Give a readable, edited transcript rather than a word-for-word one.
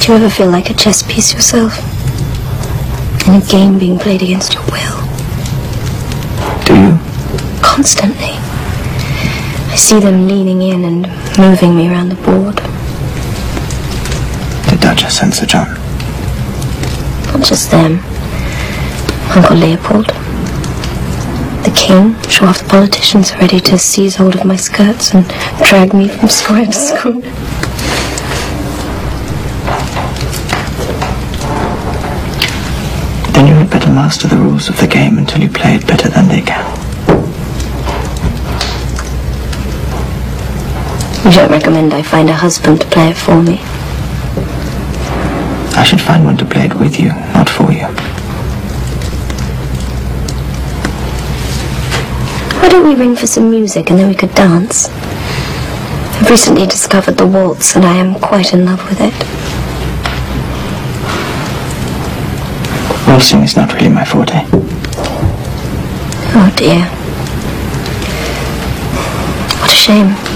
you ever feel like a chess piece yourself? In a game being played against your will? Do you? Constantly. I see them leaning in and moving me around the board. The Duchess and Sir John. Not just them. Uncle Leopold. The King. Sure, half the politicians are ready to seize hold of my skirts and drag me from square to square. Then you had better master the rules of the game until you play it better than they can. You don't recommend I find a husband to play it for me? I should find one to play it with you, not for you. Why don't we ring for some music and then we could dance? I've recently discovered the waltz and I am quite in love with it. Waltzing is not really my forte. Oh dear. What a shame.